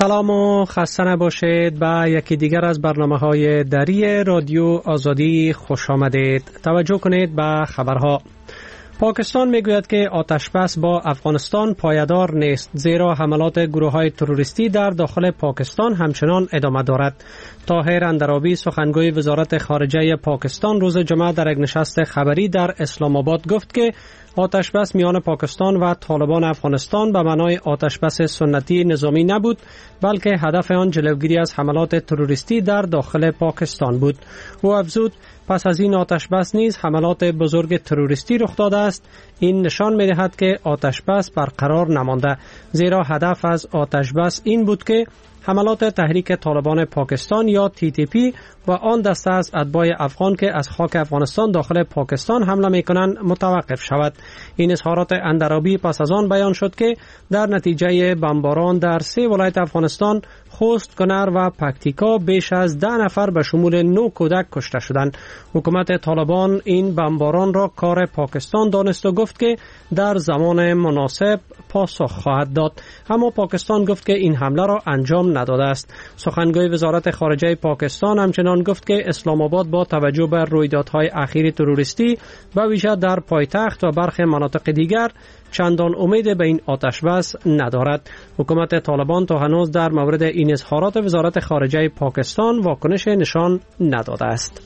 سلام و خسته نباشید. به یکی دیگر از برنامه‌های دری رادیو آزادی خوش آمدید. توجه کنید به خبرها. پاکستان میگوید که آتشبس با افغانستان پایدار نیست، زیرا حملات گروه‌های تروریستی در داخل پاکستان همچنان ادامه دارد. طاهر اندرابی سخنگوی وزارت خارجه پاکستان روز جمعه در یک نشست خبری در اسلام آباد گفت که آتشبس میان پاکستان و طالبان افغانستان به معنای آتشبس سنتی نظامی نبود، بلکه هدف آن جلوگیری از حملات تروریستی در داخل پاکستان بود. او افزود پس از این آتشبس نیز حملات بزرگ تروریستی رخ داده است. این نشان می‌دهد که آتشبس برقرار نمانده، زیرا هدف از آتشبس این بود که حملات تحریک طالبان پاکستان یا TTP و آن دسته از اتباع افغان که از خاک افغانستان داخل پاکستان حمله می‌کنند متوقف شود. این اظهارات اندرابی پس از آن بیان شد که در نتیجه بمباران در 3 ولایت افغانستان خوست، کنر و پکتیکا بیش از 10 نفر به شمول 9 کودک کشته شدند. حکومت طالبان این بمباران را کار پاکستان دانست و گفت که در زمان مناسب پاسخ خواهد داد، اما پاکستان گفت که این حمله را انجام نداده است. سخنگوی وزارت خارجه پاکستان همچنان گفت که اسلام آباد با توجه به رویدادهای اخیر تروریستی و ویژه در پایتخت و برخی مناطق دیگر چندان امید به این آتشبس ندارد. حکومت طالبان تا هنوز در مورد این اظهارات وزارت خارجه پاکستان واکنش نشان نداده است.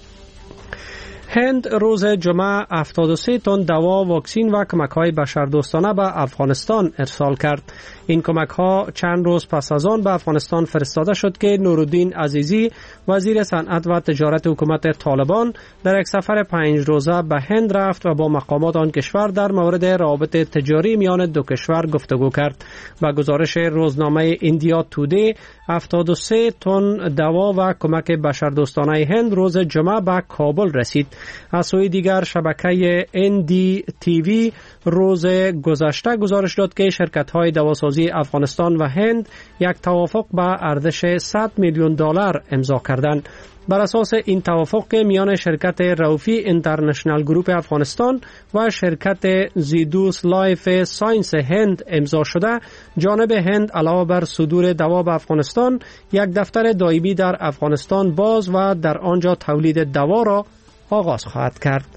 هند روز جمعه 73 تن دوا، واکسین و کمک‌های بشردوستانه به افغانستان ارسال کرد. این کمک‌ها چند روز پس از آن به افغانستان فرستاده شد که نورالدین عزیزی وزیر صنعت و تجارت حکومت طالبان در یک سفر 5 روزه به هند رفت و با مقامات آن کشور در مورد روابط تجاری میان دو کشور گفتگو کرد. با گزارش روزنامه ایندیا تودی 73 تن دوا و کمک بشردوستانه هند روز جمعه به کابل رسید. از سوی دیگر شبکه NDTV روز گذشته گزارش داد که شرکت‌های دواسازی افغانستان و هند یک توافق به ارزش 100 میلیون دلار امضا کردند. بر اساس این توافق که میان شرکت روفی اینترنشنال گروپ افغانستان و شرکت زیدوس لایف ساینس هند امضا شده، جانب هند علاوه بر صدور دوا به افغانستان یک دفتر دائمی در افغانستان باز و در آنجا تولید دوا را آغاز خواهد کرد.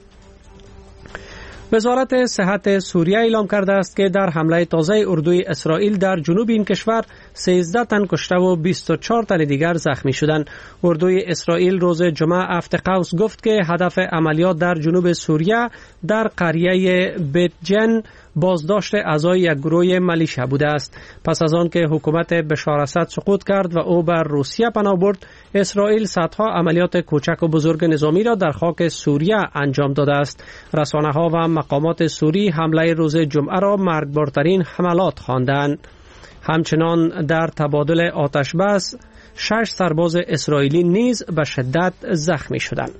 وزارت صحت سوریه اعلام کرده است که در حمله تازه اردوی اسرائیل در جنوب این کشور 13 تن کشته و 24 تن دیگر زخمی شدند. اردوی اسرائیل روز جمعه افت قوس گفت که هدف عملیات در جنوب سوریه در قریه بیت جن بازداشت اعضای یک گروه ملیشه بوده است. پس از آن که حکومت بشار اسد سقوط کرد و او بر روسیه پناه برد، اسرائیل صدها عملیات کوچک و بزرگ نظامی را در خاک سوریه انجام داده است. رسانه‌ها و مقامات سوری حمله روز جمعه را مرگبارترین حملات خواندند. همچنان در تبادل آتشبس 6 سرباز اسرائیلی نیز به شدت زخمی شدند.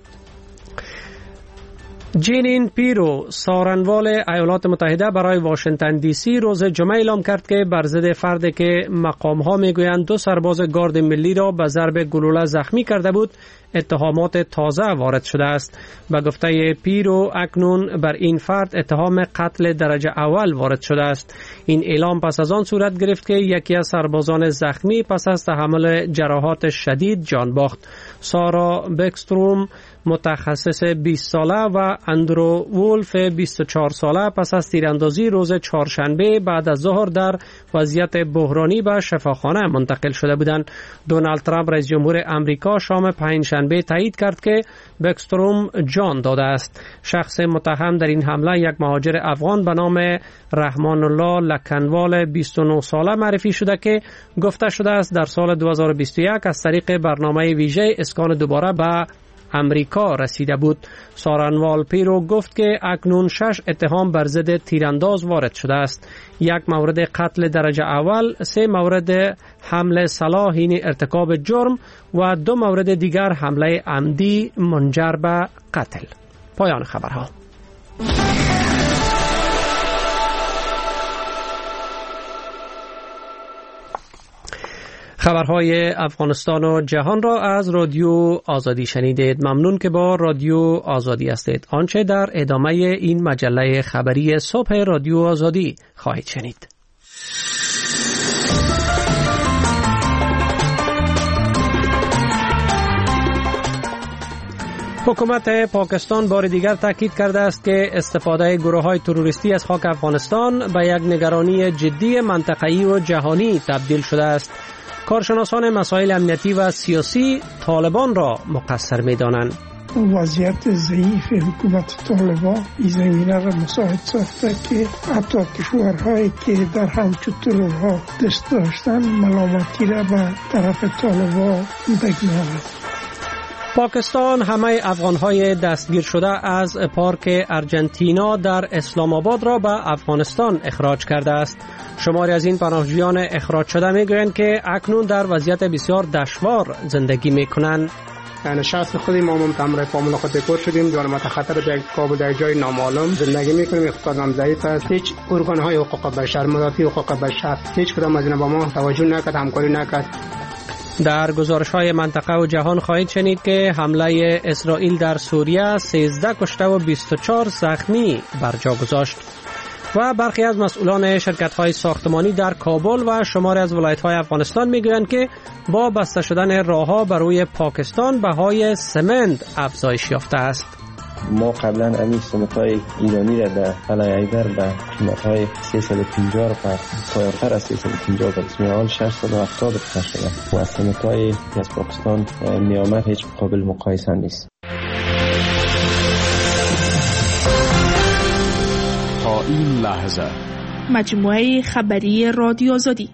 جینین پیرو سارنوال ایالات متحده برای واشنگتن دی سی روز جمعه اعلام کرد که بر ضد فردی که مقام‌ها میگویند 2 سرباز گارد ملی را به ضرب گلوله زخمی کرده بود اتهامات تازه وارد شده است. به گفته پیرو اکنون بر این فرد اتهام قتل درجه اول وارد شده است. این اعلام پس از آن صورت گرفت که یکی از سربازان زخمی پس از تحمل جراحات شدید جان باخت. سارا بکستروم متخصص 20 ساله و اندرو وولف 24 ساله پس از تیراندازی روز چهارشنبه بعد از ظهر در وضعیت بحرانی به شفاخانه منتقل شده بودند. دونالد ترامپ رئیس جمهور امریکا شام پنجشنبه تایید کرد که بکستروم جان داده است. شخص متهم در این حمله یک مهاجر افغان به نام رحمان الله لکنوال 29 ساله معرفی شده که گفته شده است در سال 2021 از طریق برنامه ویژه اسکان دوباره به امریکا رسیده بود. سارنوال پیرو گفت که اکنون 6 اتهام بر ضد تیرانداز وارد شده است. 1 مورد قتل درجه اول، 3 مورد حمله سلاحین ارتکاب جرم و 2 مورد دیگر حمله عمدی منجر به قتل. پایان خبرها. خبرهای افغانستان و جهان را از رادیو آزادی شنیدید. ممنون که با رادیو آزادی هستید. آنچه در ادامه این مجله خبری صبح رادیو آزادی خواهید شنید. حکومت پاکستان بار دیگر تاکید کرده است که استفاده گروه‌های تروریستی از خاک افغانستان به یک نگرانی جدی منطقه‌ای و جهانی تبدیل شده است. کارشناسان مسائل امنیتی و سیاسی طالبان را مقصر می‌دانند. وضعیت ضعیف حکومت طالبان این زمینه را مساعد ساخته که حتی کشورهایی که در همچون ترورها دست داشتن ملامتی را به طرف طالبان بگذارد. پاکستان همه افغانهای دستگیر شده از پارک ارجنتینا در اسلام آباد را به افغانستان اخراج کرده است. شماری از این پناهجویان اخراج شده میگویند که اکنون در وضعیت بسیار دشوار زندگی میکنند. شخص خودی ما متمرد پامون خود کور شدیم، جان خطر در کابل در جای نامعلوم زندگی میکنیم. اقتصادم ضعیف است. هیچ ارگان‌های حقوق بشر، مدافع حقوق بشر هیچ کدام از اینا با ما توجه نکرد، همکاری نکرد. در گزارش‌های منطقه و جهان خواهید شنید که حمله اسرائیل در سوریه 13 کشته و 24 زخمی بر جا گذاشت و برخی از مسئولان شرکت‌های ساختمانی در کابل و شماری از ولایت‌های افغانستان می‌گویند که با بسته شدن راه‌ها بر روی پاکستان بهای سمنت افزایش یافته است. ما قبلا امی سمنت‌های ایرانی را در قلعه حیدر به قیمت‌های 350 روپیه پایین‌تر از 350 به اسم آن 670 روپیه شده و سمنت‌های از پاکستان میامد هیچ قابل مقایسه نیست. تا این لحظه مجموعه خبری رادیو آزادی.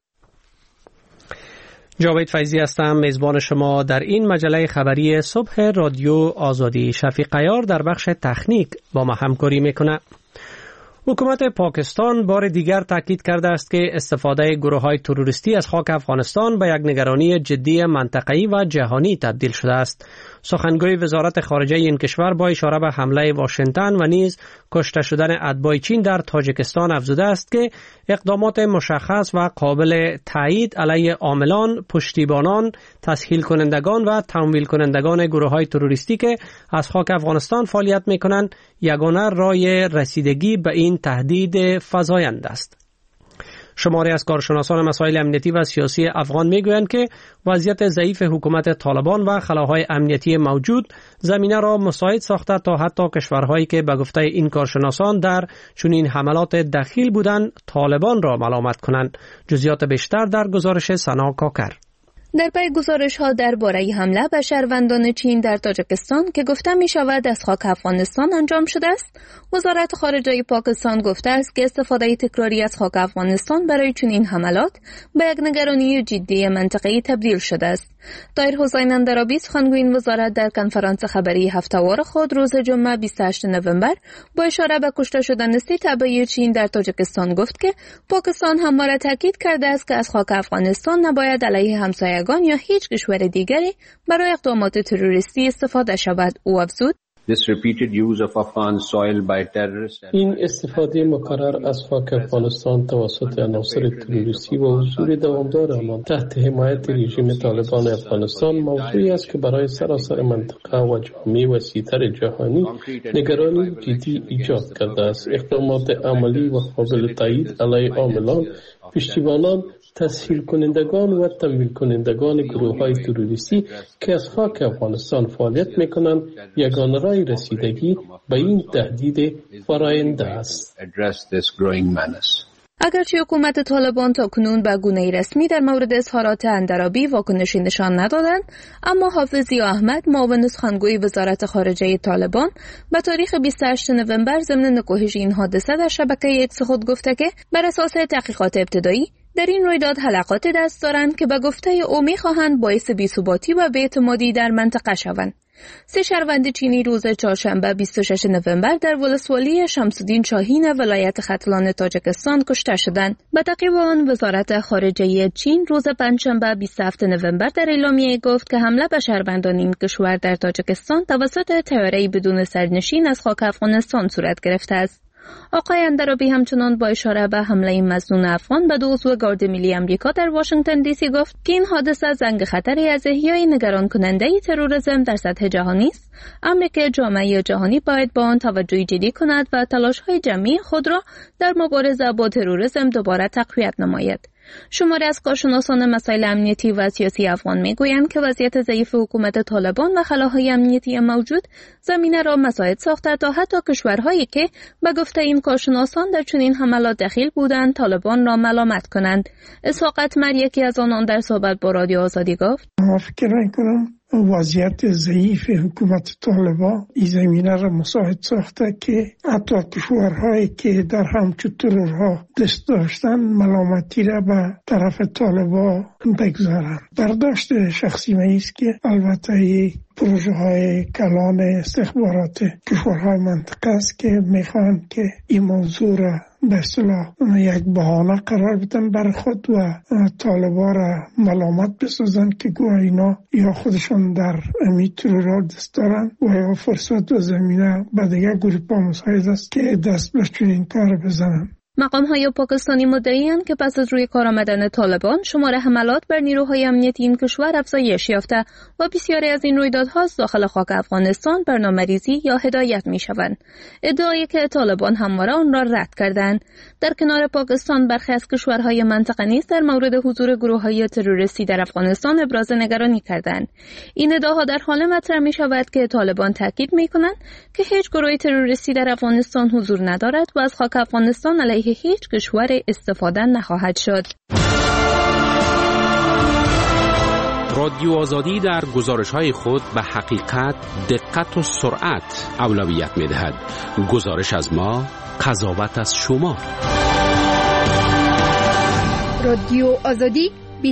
جاوید فیضی هستم، میزبان شما در این مجله خبری صبح رادیو آزادی. شفیق عیار در بخش تکنیک با ما همکاری میکنه. حکومت پاکستان بار دیگر تاکید کرده است که استفاده گروه‌های تروریستی از خاک افغانستان به یک نگرانی جدی منطقه‌ای و جهانی تبدیل شده است. سخنگوی وزارت خارجه این کشور با اشاره به حمله واشنگتن و نیز کشته شدن اتباع چین در تاجیکستان افزوده است که اقدامات مشخص و قابل تایید علیه عاملان، پشتیبانان، تسهیل کنندگان و تمویل کنندگان گروه‌های تروریستی که از خاک افغانستان فعالیت می‌کنند یگانه راه رسیدگی به این تهدید فزاینده است. شماری از کارشناسان مسائل امنیتی و سیاسی افغان میگویند که وضعیت ضعیف حکومت طالبان و خلاهای امنیتی موجود زمینه را مساعد ساخته تا حتی کشورهایی که به گفته این کارشناسان در چنین حملات دخیل بودند طالبان را ملامت کنند. جزئیات بیشتر در گزارش سنا کاکر. در پی گزارش‌ها درباره حمله به شهروندان چین در تاجیکستان که گفته می‌شود از خاک افغانستان انجام شده است، وزارت خارجه پاکستان گفته است که استفاده تکراری از خاک افغانستان برای چنین حملات به یک نگرانی جدی منطقه‌ای تبدیل شده است. طاهر حسین اندرابی سخنگوی این وزارت در کنفرانس خبری هفته‌وار خود روز جمعه 28 نوامبر با اشاره به کشته شدن 3 تبعه چین در تاجیکستان گفت که پاکستان همواره تاکید کرده است که از خاک افغانستان نباید علیه همسایگان یا هیچ کشور دیگری برای اقدامات تروریستی استفاده شود. او افزود: این استفاده مکرر از خاک افغانستان توسط عناصر تروریستی و حضور دوامدار آنان تحت حمایت رژیم طالبان افغانستان موضوعی است که برای سراسر منطقه و جامعه وسیع‌تر جهانی نگرانی جدی ایجاد کرده است. اقدامات عملی و قابل تایید علیه عاملان، پشتیبانان، تسهیل کنندگان و تمویل کنندگان گروه‌های تروریستی که از خاک افغانستان فعالیت می‌کنند یگانه راه رسیدگی به این تهدید فراینده است. اگرچه حکومت طالبان تاکنون به گونه رسمی در مورد اظهارات اندرابی واکنشی نشان ندادند، اما حافظ ضیا احمد معاون سخنگوی وزارت خارجه طالبان به تاریخ 28 نوامبر ضمن نکوهش این حادثه در شبکه ایکس خود گفته که بر اساس تحقیقات ابتدایی در این رویداد حلقات دست دارند که به گفته او می‌خواهند باعث بی‌ثباتی و بی‌اعتمادی در منطقه شوند. 3 شهروند چینی روز چهارشنبه 26 نوامبر در ولسوالی شمس‌الدین شاهین ولایت ختلان تاجیکستان کشته شدند. به تعقیب آن وزارت خارجه چین روز پنجشنبه 27 نوامبر در اعلامیه گفت که حمله به شهروندان این کشور در تاجیکستان توسط طیاره‌ای بدون سرنشین از خاک افغانستان صورت گرفته است. آقای اندرابی همچنان با اشاره به حمله مظنون افغان به 2 عضو گارد ملی آمریکا در واشنگتن دی سی گفت که این حادثه زنگ خطری از احیای نگران کننده تروریسم در سطح جهانی است. امریکا جامعه جهانی باید با آن توجه جدی کند و تلاش‌های جمعی خود را در مبارزه با تروریسم دوباره تقویت نماید. شماری از کارشناسان مسائل امنیتی و سیاسی افغان میگویند که وضعیت ضعیف حکومت طالبان و خلاهای امنیتی موجود زمینه را مساعد ساخته تا حتی کشورهایی که به گفته این کارشناسان در چنین حملات دخیل بودند طالبان را ملامت کنند. اسحاق اتمر یکی از آنان در صحبت با رادیو آزادی گفت: فکر می‌کنم وضعیت ضعیف حکومت طالبان این زمینه را مساعد ساخته که حتی کشورهایی که در همچون ترورها دست داشتن ملامتی را به طرف طالبان بگذارند. برداشت شخصی من است که البته پروژه های کلان استخبارات کشورهای منطقه است که میخوان که این موضوع را به اصطلاح یک بهانه قرار بدن بر خود و طالبان را ملامت بسازن که گویا اینا یا خودشون در امی ترورها دست دارن و یا فرصت و زمینه به دیگر گروه‌ها مساعد است که دست به چنین کار بزنن. مقام‌های پاکستانی مدعی‌اند که پس از روی کار آمدن طالبان شمار حملات بر نیروهای امنیتی این کشور افزایش یافته و بسیاری از این رویدادها داخل خاک افغانستان برنامه‌ریزی یا هدایت می‌شوند. ادعایی که طالبان همواره آن را رد کردند. در کنار پاکستان برخی از کشورهای منطقه نیز در مورد حضور گروه‌های تروریستی در افغانستان ابراز نگرانی کردند. این ادعاها در حال مطرح می‌شود که طالبان تاکید می‌کنند که هیچ گروه تروریستی در افغانستان حضور ندارد و از خاک افغانستان علیه هیچ کشور استفاده نخواهد شد. رادیو آزادی در گزارش‌های خود به حقیقت، دقت و سرعت اولویت می‌دهد. گزارش از ما، قضاوت از شما. رادیو آزادی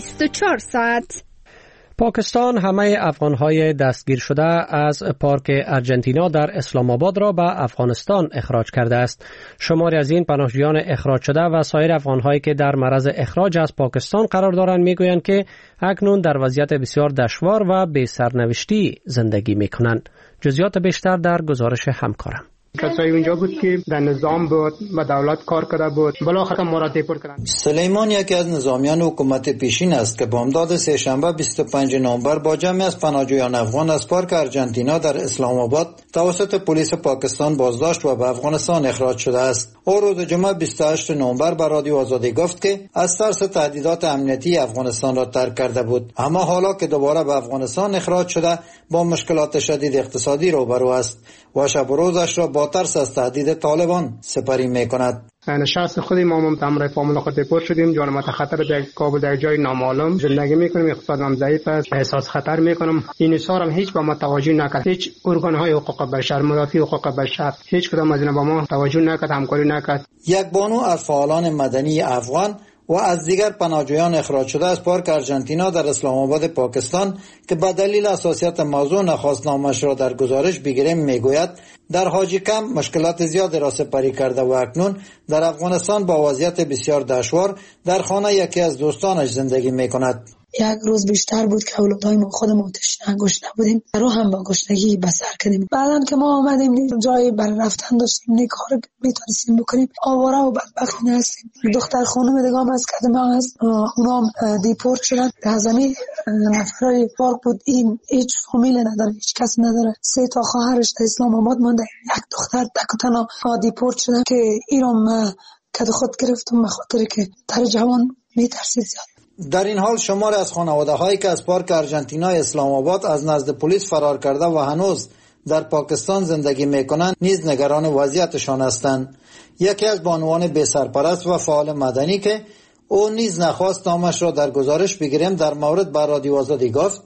24 ساعت. پاکستان همه افغانهای دستگیر شده از پارک ارجنتینا در اسلام آباد را به افغانستان اخراج کرده است. شماری از این پناهجویان اخراج شده و سایر افغانهایی که در معرض اخراج از پاکستان قرار دارند میگویند که اکنون در وضعیت بسیار دشوار و بی سرنوشتی زندگی میکنند. جزئیات بیشتر در گزارش همکارم. کسایی اونجا بود که در نظام بود و دولت کار کرده بود، بالاخره ما را دیپورت کردند. سلیمان یکی از نظامیان حکومت پیشین است که بامداد سه‌شنبه 25 نوامبر با جمعی از پناهجویان افغان از پارک ارجنتینا در اسلام آباد توسط پلیس پاکستان بازداشت و به افغانستان اخراج شده است. او روز جمعه 28 نوامبر به رادیو آزادی گفت که از ترس تهدیدات امنیتی افغانستان را ترک کرده بود، اما حالا که دوباره به افغانستان اخراج شده با مشکلات شدید اقتصادی روبرو است و شب و روزش را با ترس از تهدید طالبان سپری می‌کند. شخص خودی ما همراه فامیل خود دیپورت شدیم، جان ما خطر در کابل در جای نامعلوم زندگی میکنیم، اقتصادم ضعیف است، احساس خطر میکنم. این اصرارم هیچ با ما توجه نکرد، هیچ ارگان‌های حقوق بشر، مدافع حقوق بشر هیچ کدام از اینا با ما توجه نکرد، همکاری نکرد. یک بانو از فعالان مدنی افغان و از دیگر پناهجویان اخراج شده از پارک ارجنتینا در اسلام آباد پاکستان که به دلیل حساسیت موضوع نخواست نامش را در گزارش بگیریم میگوید در حاجی کم مشکلات زیادی را سپری کرده و اکنون در افغانستان با وضعیت بسیار دشوار در خانه یکی از دوستانش زندگی میکند. یک روز بیشتر بود که اولادای ما خودمون تشنه گشنه بودیم، رو هم با گشنگی بسر کردیم. بعدن که ما آمدیم جایی برای رفتن داشتیم، نه کار میتونستیم بکنیم، آواره و بدبخت هستیم. دختر خانم دیگه هم از قدم هست، اونام دیپورت شدن. از همین نفرای پارک بود، این هیچ فامیل نداره، هیچ کس نداره. 3 تا خواهرش در اسلام آباد مونده، یک دختر تک و تنها دیپورت شدن که اینم کد خود گرفتم به خاطر که تر جوان میترسید زیاد. در این حال شمار از خانواده‌هایی که از پارک ارجنتینا اسلام آباد از نزد پلیس فرار کرده و هنوز در پاکستان زندگی می‌کنند نیز نگران وضعیتشان هستند. یکی از بانوان بی سرپرست و فعال مدنی که او نیز نخواست نامش را در گزارش بگیریم در مورد بر رادیو آزادی گفت: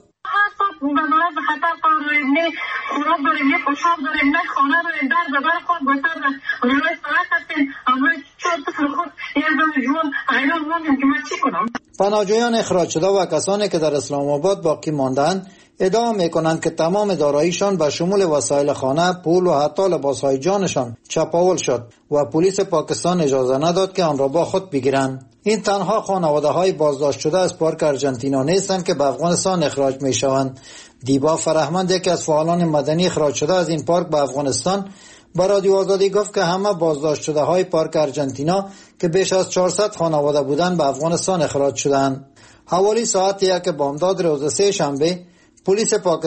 خطر داریم، نه خوراک داریم، نه پوشاک داریم، نه خانه داریم، در ببر خود بسر روی سرک هستیم، اما چون طفل خود یک دم جوان حیران موندیم که من چی کنم. پناهجویان اخراج شده و کسانی که در اسلام آباد باقی ماندند ادعا میکنند که تمام داراییشان به شمول وسایل خانه، پول و حتی لباسهای جانشان چپاول شد و پلیس پاکستان اجازه نداد که آن را با خود بگیرند. این تنها خانواده‌های بازداشت شده از پارک ارجنتینا نیستند که به افغانستان اخراج میشوند. دیبا فرهمند یکی از فعالان مدنی اخراج شده از این پارک به افغانستان با رادیو آزادی گفت که همه بازداشت شده های پارک ارجنتینا که بیش از 400 خانواده بودند به افغانستان اخراج شدند. حوالی ساعت 1 بامداد روز سه شنبه پلیس پاکستان